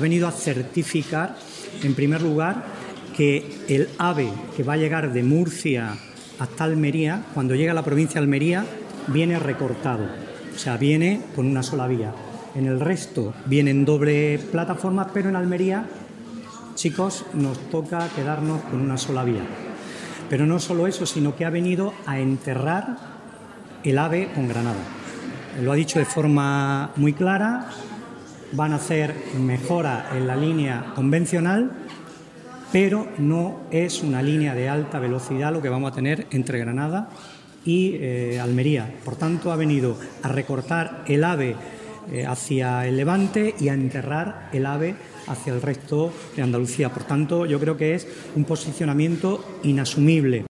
venido a certificar, en primer lugar, que el AVE que va a llegar de Murcia hasta Almería, cuando llega a la provincia de Almería, viene recortado, o sea, viene con una sola vía. En el resto vienen doble plataforma, pero en Almería, chicos, nos toca quedarnos con una sola vía. Pero no solo eso, sino que ha venido a enterrar el AVE con Granada. Lo ha dicho de forma muy clara, van a hacer mejora en la línea convencional, pero no es una línea de alta velocidad lo que vamos a tener entre Granada y Almería. Por tanto, ha venido a recortar el AVE hacia el Levante y a enterrar el AVE hacia el resto de Andalucía. Por tanto, yo creo que es un posicionamiento inasumible.